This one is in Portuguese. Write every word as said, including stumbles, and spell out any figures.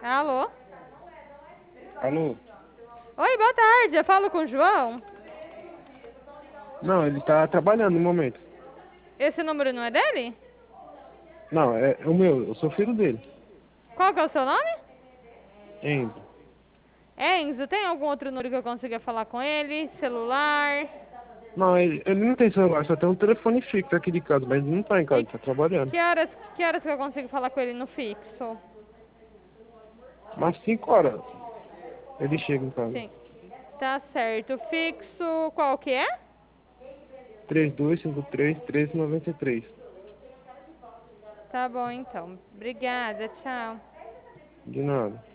Alô? Alô? Oi, boa tarde. Eu falo com o João. Não, ele tá trabalhando no momento. Esse número não é dele? Não, é, é o meu, eu sou filho dele. Qual que é o seu nome? Enzo. Enzo, tem algum outro número que eu consiga falar com ele? Celular? Não, ele, ele não tem celular, só tem um telefone fixo aqui de casa, mas ele não tá em casa, E ele tá trabalhando. que horas, que horas que eu consigo falar com ele no fixo? Mas cinco horas ele chega em casa. Sim. Tá certo. Fixo, qual que é? três dois cinco três, treze noventa e três. Tá bom, então. Obrigada, tchau. De nada.